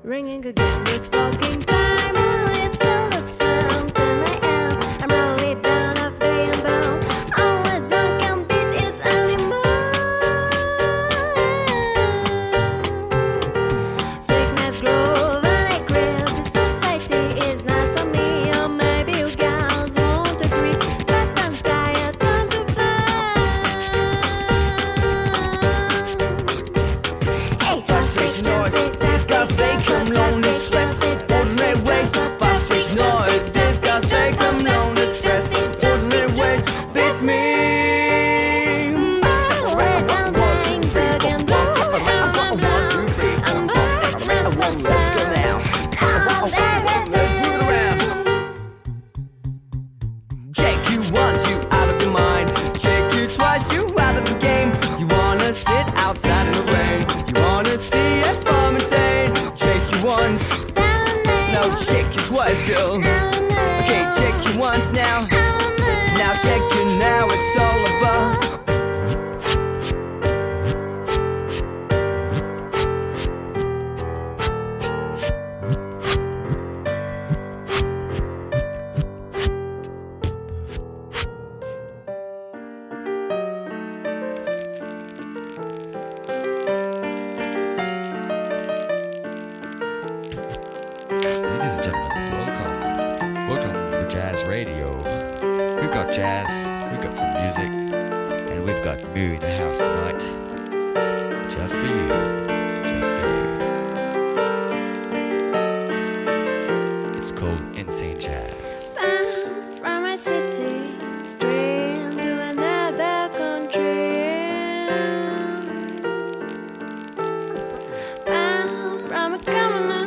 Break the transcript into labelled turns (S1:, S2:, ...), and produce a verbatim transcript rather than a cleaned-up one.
S1: ringing again this fucking time. I feel the sound in my am. I'm really down of day and bone. Always blank and beat its anymore. Sickness grow like real. This society is not for me. Or maybe you guys won't agree, but I'm tired, time to fly. Hey,
S2: Frustration noise, disgust, they come lonely, stress, ordinary waste. Frustration noise, disgust, they come lonely, stress, ordinary waste. Beat me.
S1: We're down playing second blow.
S2: One, two, three,
S1: I'm black, that's my
S2: let's go now.
S1: I'm
S2: Let's move it around. Check you once, you out of your mind. Check you twice, you out of the game. You wanna sit outside in the rain. You wanna see it from insane. Check you once, no, check you twice, girl. Okay, check you once now. Now check you now, it's all over.
S3: Ladies and gentlemen, welcome. Welcome to Jazz Radio. We've got jazz, we've got some music, and we've got Moo in the house tonight. Just for you. Just for you. It's called Insane Jazz.
S1: Found from a city, straight into another country. Found from a common